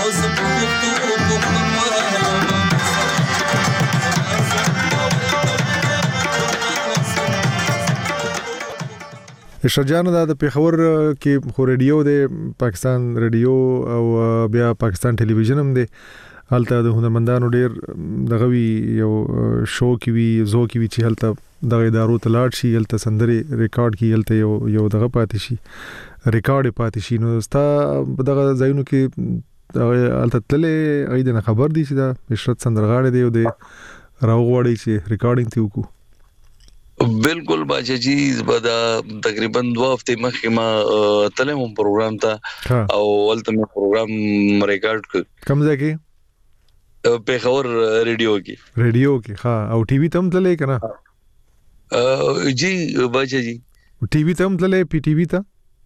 او زه په وختو شجان د پیښور کې خو ریډیو د پاکستان ریډیو او بیا پاکستان ټلویزیون هم دی هلته د هنرمندانو ډیر دغه یو شو کې وی زو کې وی چې هلته د ادارو تلاړ شي هلته سندري ریکارډ کې هلته یو دغه پاتې شي ریکارډ پاتې شي نو ستا دغه ځایونو کې هلته تللې اې د خبر دي چې دا عشرت سندرغاړي دی او د راوغوړي چې ریکارډینګ تی وکړو بالکل باچا جی بدا تقریبا 2 هفته مخکې ما تلم پروګرام ته او ولته مې پروګرام ریکارډ کړ کوم ځای کې پیښور ریډیو کې ها او ټي وي تم تللې کنه جی باچا جی ټي وي تم تللې پی ټي وي ته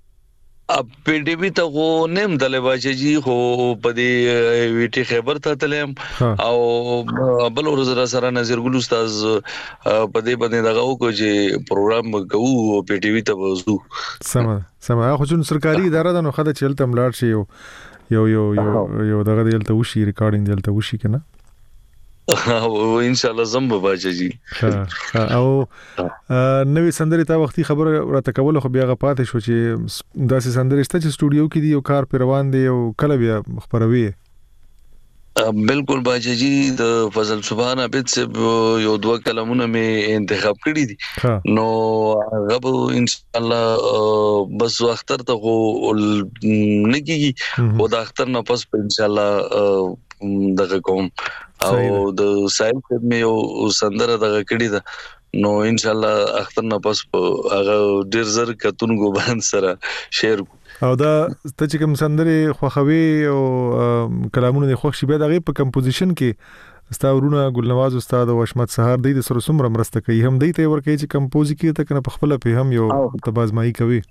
په ټي وي ته خو نیم تللې باچا جی خو په دې وی ټي خبر ته تلم او بل ورځ را سره نظر ګل استاد په دې باندې دغه وکړي چې پروګرام کوو په ټي وي ته وځو سم خو چې سرکاري اداره ده نو خدای چلته ملاړ شي یو دغه دلته وشي ریکارډینګ دلته وشي کنه او ان شاء الله زم باچا جی او نوې سندري تا وختي خبر راته کول خو بیا غپاتې شو چې داسې سندري شته چې سټوډیو کې دی یو کار پر روان دی او کله بیا خبروي بالکل باچا جی د فضل سبحان عبد سے یو 2 کلمونه می انتخاب کړی دي نو غو ان شاء الله بس اختر ته نکیږي او د اختر نه پس ان شاء الله دغه کوم او د سایل مې یو سندره دغه کړی ده نو ان شاء الله اختر نه پس هغه ډیر زر کتونګو باندې سره شیر او دا ته چې کوم سندري خوخوي او کلامونه خوښ شي به دغه په کمپوزیشن کې استاورونه ګلنواز استاد او اشمت سهار د سره سمره مرسته کوي هم دی ته ورکه چې کمپوز کې ته کنه په خپل په هم یو تبازمایي کوي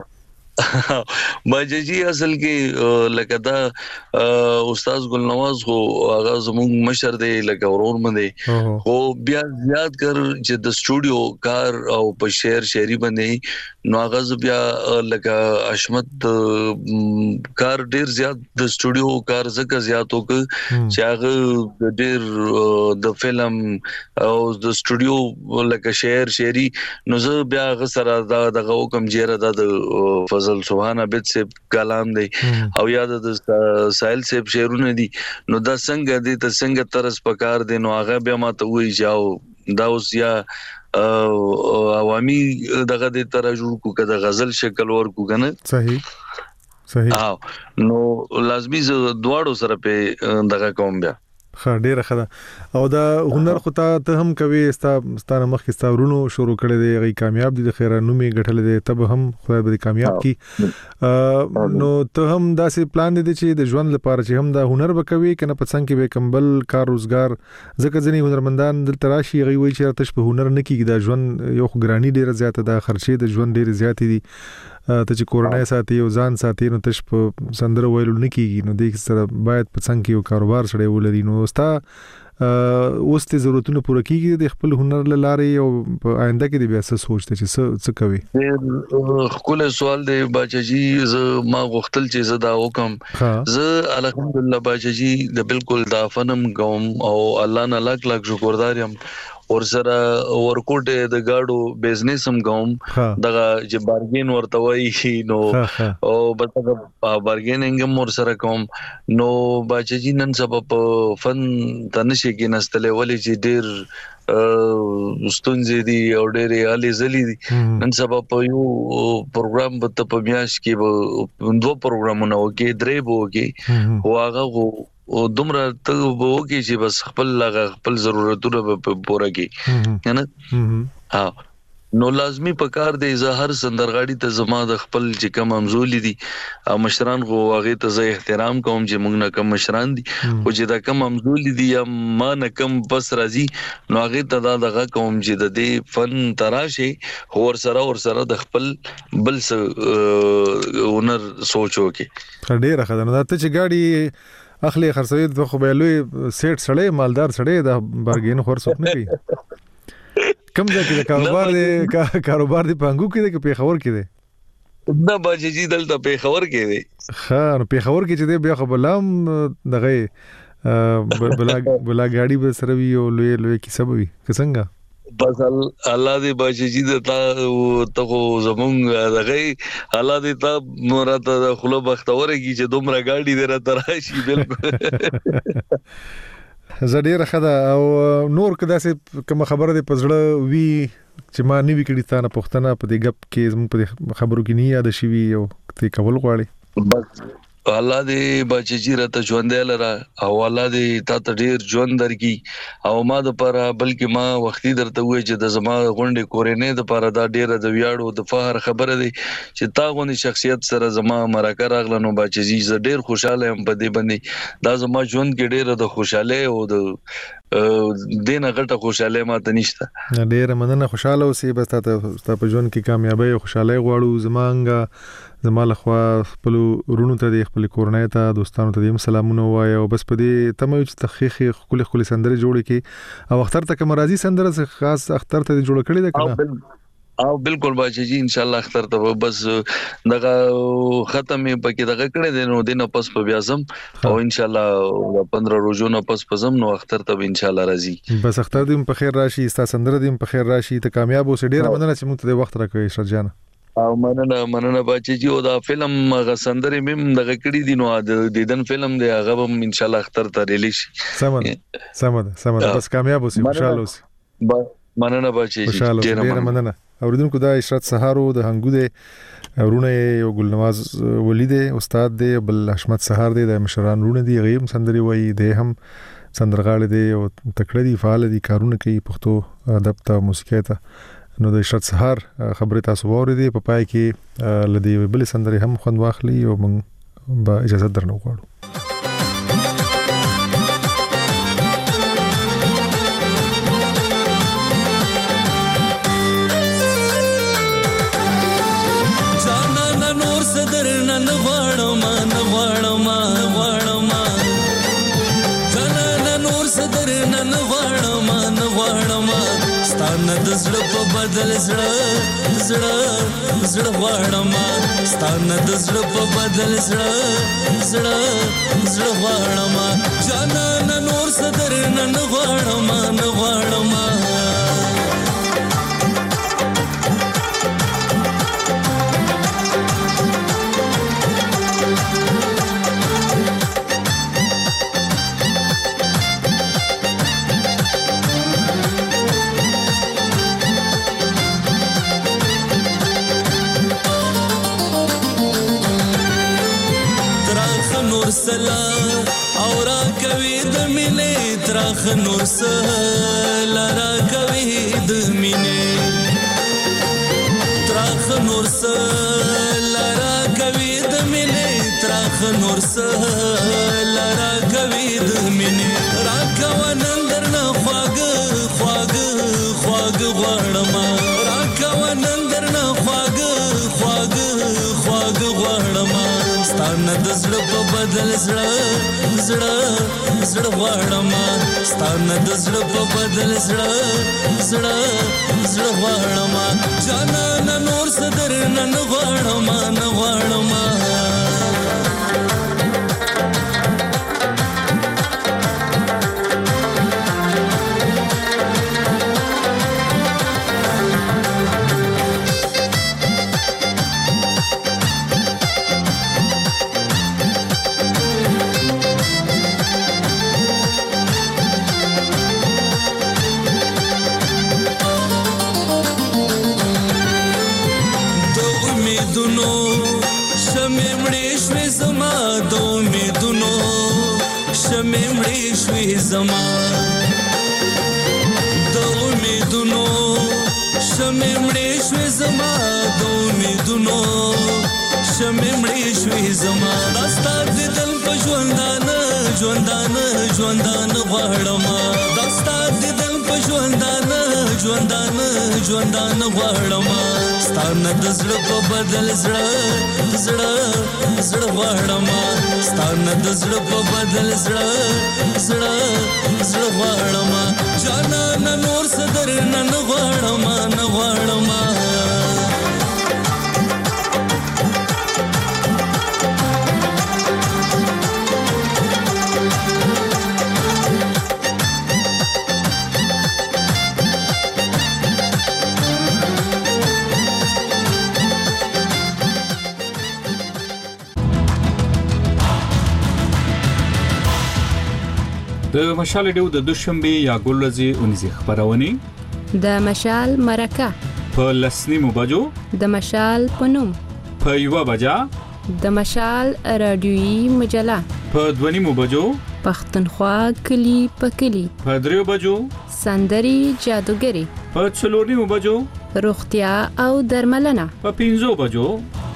باجی جی اصل کې لکه دا استاد ګلنواز خو هغه زموږ مشر دی لکه ورور باندې خو بیا زیات کر چې د سټوډیو کار او په شعري باندې نو هغه بیا لکه اشمت کار ډیر زیات د سټوډیو کار زکه زیات وک چې هغه ډیر د فلم او د سټوډیو لکه شعري نو زه بیا هغه سره دغه حکم جیره د فضل سبحان عبد سے کلام دی او یاد د سائل سے شعرونه دي نو دا څنګه دي ته څنګه طرز پکار دي نو هغه بیا ماته وی جاو دا اوس یا عوامي دغه د ترجمه کو کده غزل شکل ورکو کنه صحیح نو لازمي ز دواړو سره په دغه کوم بیا ډیره ښه ده او دا هنر خو ته هم کوي ستانه مخکې ستاورونو شروع کړي دی غي کامیاب دي د خیره نومي غټل دي تب هم خدای به کامیاب کی نو ته هم داسې پلان دي چې د ژوند لپاره چې هم دا هنر وکوي کنه په څنګه کې به کمبل کار روزګار ځکه ځنی هنرمندان د تراشي غي وي چې تاسو په هنر نه کیږي دا ژوند یو ګرانی ډیره زیاته ده خرچې د ژوند ډیره زیاتې دي ته چې کورنۍ ساتي او ځان ساتي نو تاسو په سندره ویلو نه کیږي نو د سره باید په څنګه یو کاروبار سره ولري نو ستا اوس ته ضرورتونه پوره کیږي د خپل هنر لارې او په آینده کې د بیا څه سوچته چې څه کوي خپل سوال دی باچا جی ما غختل چې زدا وکم زه الحمدلله باچا جی د بالکل دا فنم کوم او الله نه لاک شکردار یم اور سره ورکوټه د گاډو بزنس هم کوم دغه چې بارګین ورته وایي نو او بلته بارګیننګ هم ور سره کوم نو باچا جی نن سبب فن تنشي کې نستلې ولې چې ډیر ستونزې دي او ډېرې علي زلي دي نن سبا په یو پروګرام په میاش کې 2 پروګرامونه وکي 3 وکي هغه او دومره ته وګورئ چې بس خپل ضرورتونه په پوره کې کنه نو لازمی پکار دی زهر سندرغاړي ته زما د خپل چې کم امزولي دي او مشران غو هغه ته زه احترام کوم چې موږ نه کم مشران دي او چې دا کم امزولي دي یا ما نه کم بس راځي نو هغه ته دغه کوم چې د دې فن تراشه اور سره د خپل بل هنر سوچو کې ډېر خدانه ته چې گاډي اخلي خرڅوي د خو به لوی سیټ سړی مالدار سړی د بارګین خورڅوک نه کوي کم ځکه د کاروبار دی پنګو کې د په خبر کې دی دا باجی دلته په خبر کې دی نو په خبر کې چې دی بیا خو بلام دغه بلا غاډي به سره وی او لوی کی سبب وی څنګه بس الله دې باجی د تا ته زمونږ دغه الله دې تا مرته خلو بختوره کی چې دومره غاډي دې را تراشي بالکل زړه راخدا او نور کدا سه کوم خبره دې پزړه وی چې ما نیوي کړی تا نه پښتنه په دې غب کې زموږ په خبرو کې نه یاد شي او ته کول غواړي بس الله دې بچی راته ژوند لره او الله دې تا ته ډیر ژوند درکې او ما د پر بلکې ما وختي درته وې چې د زما غونډې کورینې د پر دا ډیر د ویاړو د فخر خبره دی چې تا غونې شخصیت سره زما مرکه راغلنو بچی ز ډیر خوشاله هم په دې باندې دا زما ژوند کې ډیر د خوشاله او د دینه غټه خوشاله ماته نشته ډیر مننه خوشاله اوسې بس ته په ژوند کې کامیابی او خوشاله غواړو زمانګه زماله خوا خپل ورونو ته د خپل کورنۍ ته دوستانو ته دیم سلامونه وای او بس په دې تمه چې تخخیخ خپل سندره جوړ کی او اختر ته کوم راځي سندره خاص اختر ته جوړ کړی ده کنه او بالکل باجی ان شاء الله اختر ته بس دغه ختم پکې دغه کړی دی نو دینه پس په بیازم او ان شاء الله 15 روزو نه پس پزم نو اختر ته ان شاء الله راځي بس اختر دې په خیر راشي ستا سندره دې په خیر راشي ته کامیاب اوسې ډیر مننه چې موږ ته وخت راکړې شرجان او مننه باجی او دا فلم غسندري مم دغه کړی دی نو د دیدن فلم دی هغه هم ان شاء الله اختر ته ریلیز شي سمه بس کامیاب اوسې خوشاله اوسې مننه باجی ډیر مننه اوریدونکو دا اشرت سهارو د هنګو دی ورونه یو ګلنواز ولید استاد دی بل حشمت سهار دی د مشران ورونه دی غیم سندري وای دی هم سندرغاړي دی او تکړه دی فعال دي کارونه کوي پښتو ادب ته موسیقي ته نو د اشرت سهار خبره تاسو ووري په پای کې لدی بل سندري هم خوند واخلي او موږ به اجازه درنو غواړو د زړه په بدل زړه غواړم ستانه د زړه په بدل زړه غواړم جانان نور صدر نن غواړم سلا اور کوي د مینې ترخ نور سلا را کوي د مینې ترخ نور سلا را کوي د مینې ترخ نور سلا را کوي د مینې را کوونن درنه خواږ غواړم را کوونن درنه خواږ غواړم ستانه د زړه په بدل زړه غواړم ستانه د زړه په بدل زړه غواړم جانان نور صدر نن غواړم زما د امیدونو شمې مړې شوې زما د امیدونو شمې مړې شوې زما داستا د دل په ژوندان غواړم داستا د دل په ژوندان غواړم ستانه د زړه په بدل زړه غواړم ستانه د زړه په بدل زړه غواړم جانان نور صدر نن غواړم د مشال ډیو د دوشنبه یا ګلورځي اونیزه خبرونه د مشال مرکه په لسنیمو بجو د مشال پنوم په یو بجا د مشال رادیویي مجله په دونیمو بجو پښتونخوا کلی په کلی په دریو بجو سندري جادوګری په څلورنیمو بجو روغتیا او درملنه په 5 بجو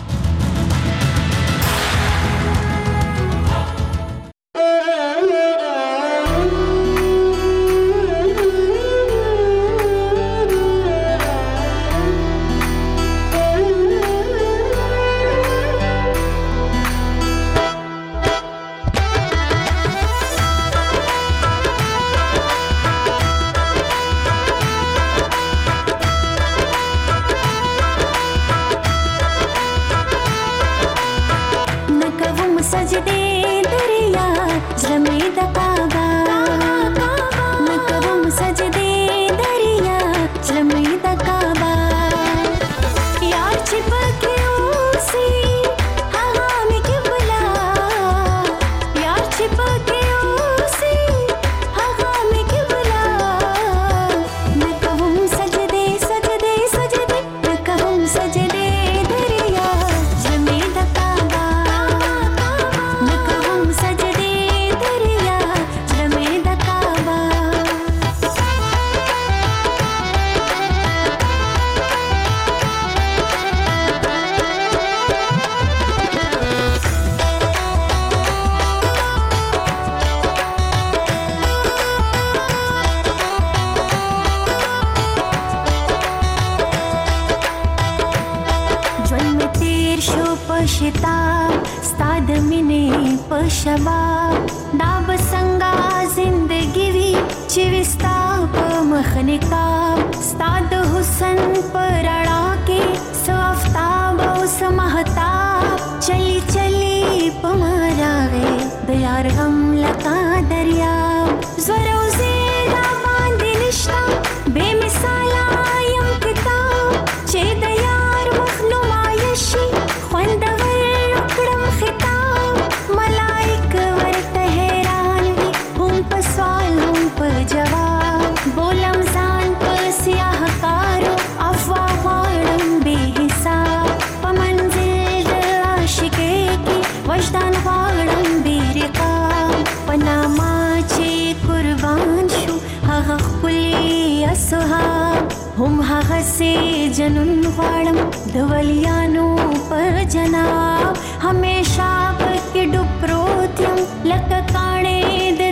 هم هغه سي جنون غواړم د ولیانو پر جناب همیشه پکې ډوب پروت یم لکه کاڼې د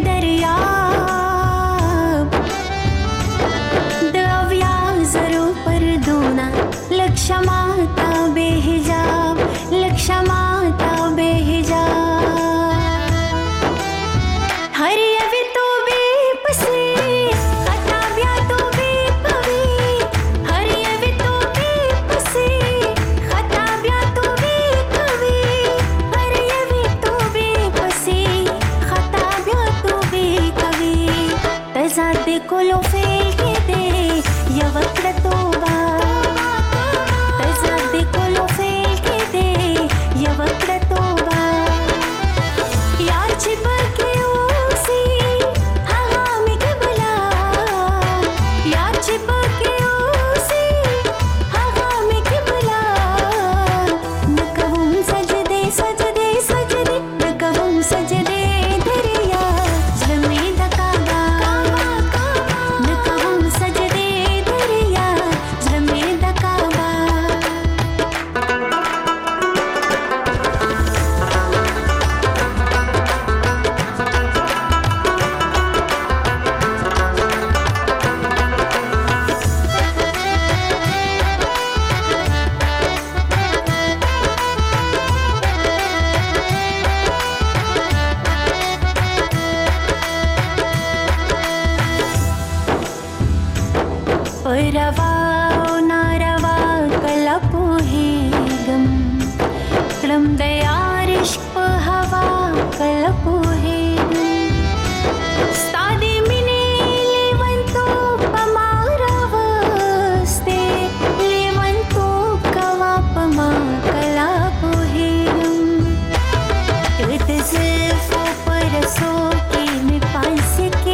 دریاب د اویا زرو پردونه لک شماتا بے حجاب لک شماتا بے حجاب هر یوی تو بے پسی کولو فیل کې دې یو وخت توبه تزاد کولو فیل کې دې یو وخت توبه یار چې پکې اوسې هغه مې قبلا یار چې پکې اوسې هغه مې قبلا نکوم سجدے سجدے سجدے نکوم سجدے دریا زمین روا او ناروا کله پوهېږم کړم د یار عشق په هوا کله پوهېږم ستا د مینې لیونتوب په ما راوستی لیونتوب کوه په ما کله پوهېږم د زلفو په رسو کې مې پانسې کې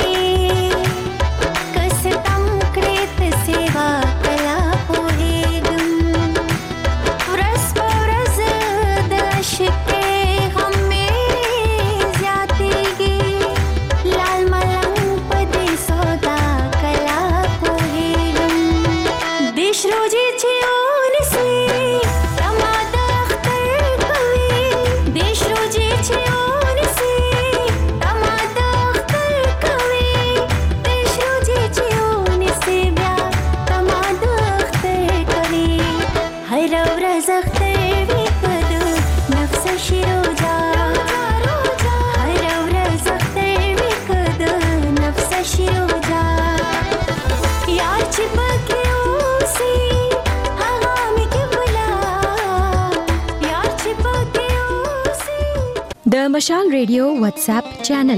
د مشال ریډیو واتس اپ چینل.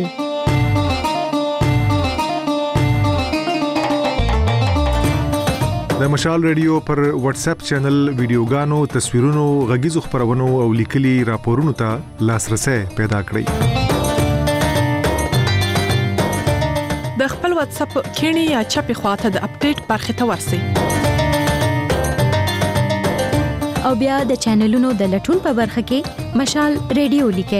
د مشال ریډیو پر واتس اپ چینل ویډیوګانو، تصویرونو، غږیزو خبرونو او لیکلي راپورونو ته لاسرسي پیدا کړئ. د خپل واتس اپ کینی یا چپی خواته د اپډیټ برخه ته ورسئ. او بیا د چینلونو د لټون په برخه کې مشال ریډیو لیکئ.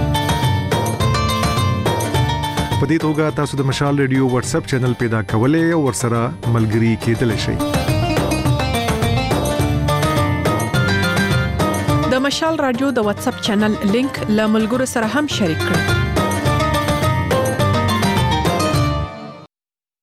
په دې توګه تاسو د مشال ریډیو واتس اپ چینل پیدا کولای او ورسره ملګري کېدلی شئ. د مشال رادیو د واتس اپ چینل لینک له ملګرو سره هم شریک کړئ.